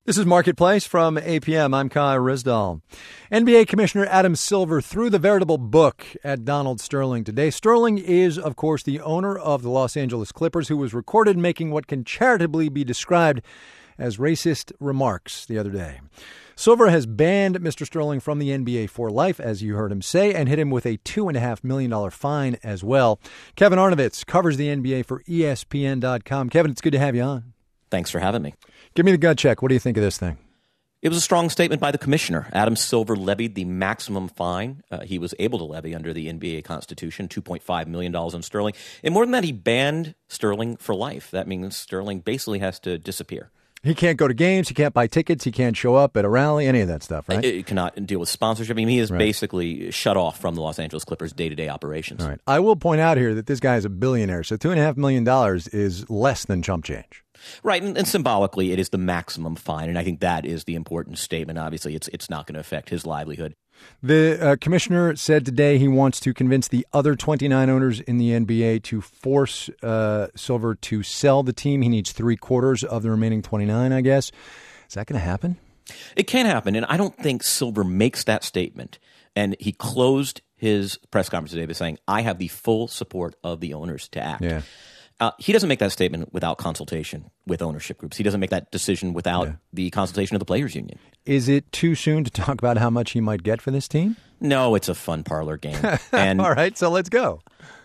This is Marketplace from APM. I'm Kai Rizdal. NBA Commissioner Adam Silver threw the veritable book at Donald Sterling today. Sterling is, of course, the owner of the Los Angeles Clippers, who was recorded making what can charitably be described as racist remarks the other day. Silver has banned Mr. Sterling from the NBA for life, as you heard him say, and hit him with a $2.5 million fine as well. Kevin Arnovitz covers the NBA for ESPN.com. Kevin, it's good to have you on. Thanks for having me. Give me the gut check. What do you think of this thing? It was a strong statement by the commissioner. Adam Silver levied the maximum fine he was able to levy under the NBA Constitution, $2.5 million on Sterling. And more than that, he banned Sterling for life. That means Sterling basically has to disappear. He can't go to games. He can't buy tickets. He can't show up at a rally, any of that stuff, right? He cannot deal with sponsorship. I mean, he is basically shut off from the Los Angeles Clippers' day-to-day operations. All right. I will point out here that this guy is a billionaire, so $2.5 million is less than chump change. Right, and symbolically, it is the maximum fine, and I think that is the important statement. Obviously, it's not going to affect his livelihood. The commissioner said today he wants to convince the other 29 owners in the NBA to force Silver to sell the team. He needs 3/4 of the remaining 29, I guess. Is that going to happen? It can happen, and I don't think Silver makes that statement. And he closed his press conference today by saying, I have the full support of the owners to act. Yeah. He doesn't make that statement without consultation with ownership groups. He doesn't make that decision without the consultation of the Players Union. Is it too soon to talk about how much he might get for this team? No, it's a fun parlor game. And all right, so let's go.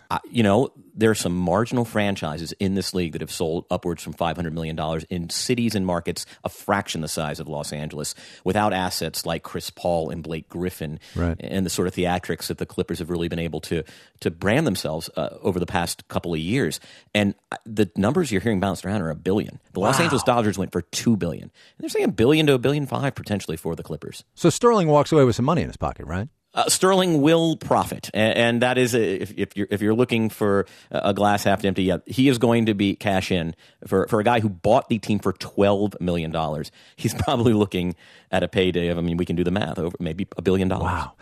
There are some marginal franchises in this league that have sold upwards from $500 million in cities and markets a fraction the size of Los Angeles without assets like Chris Paul and Blake Griffin and the sort of theatrics that the Clippers have really been able to brand themselves over the past couple of years. And the numbers you're hearing bounced around are $1 billion. The Los Angeles Dodgers went for $2 billion. And they're saying $1 billion to $1.5 billion potentially for the Clippers. So Sterling walks away with some money in his pocket, right? Sterling will profit, and that is if you're looking for a glass half empty, he is going to be cash in for a guy who bought the team for $12 million. He's probably looking at a payday of, we can do the math, over maybe $1 billion. Wow.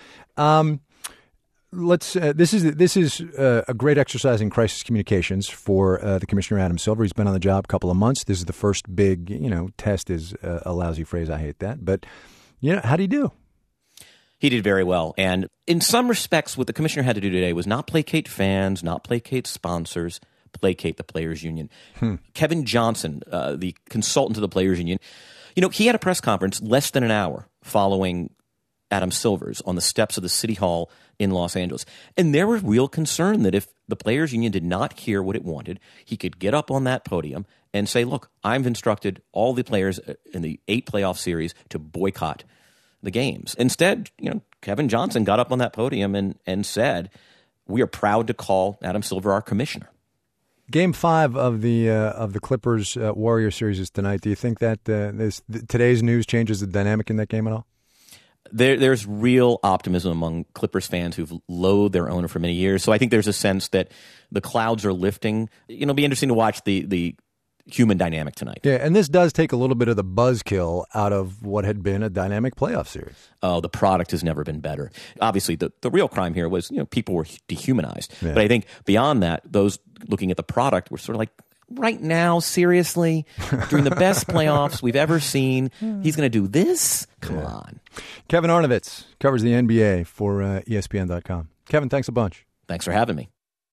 This is a great exercise in crisis communications for the Commissioner Adam Silver. He's been on the job a couple of months. This is the first big, test is a lousy phrase. I hate that, but how do you do? He did very well. And in some respects, what the commissioner had to do today was not placate fans, not placate sponsors, placate the Players Union. Kevin Johnson, the consultant to the Players Union, he had a press conference less than an hour following Adam Silver's on the steps of the City Hall in Los Angeles. And there was real concern that if the Players Union did not hear what it wanted, he could get up on that podium and say, look, I've instructed all the players in the 8 playoff series to boycott the games. Instead, Kevin Johnson got up on that podium and said, we are proud to call Adam Silver our commissioner. Game 5 of the Clippers Warrior series is tonight. Do you think that today's news changes the dynamic in that game at all? There's real optimism among Clippers fans who've loathed their owner for many years. So I think there's a sense that the clouds are lifting. It'll be interesting to watch the human dynamic tonight. Yeah, and this does take a little bit of the buzzkill out of what had been a dynamic playoff series. Oh, the product has never been better. Obviously, the real crime here was, people were dehumanized. Yeah. But I think beyond that, those looking at the product were sort of like, right now, seriously, during the best playoffs we've ever seen, he's going to do this? Come on. Kevin Arnovitz covers the NBA for ESPN.com. Kevin, thanks a bunch. Thanks for having me.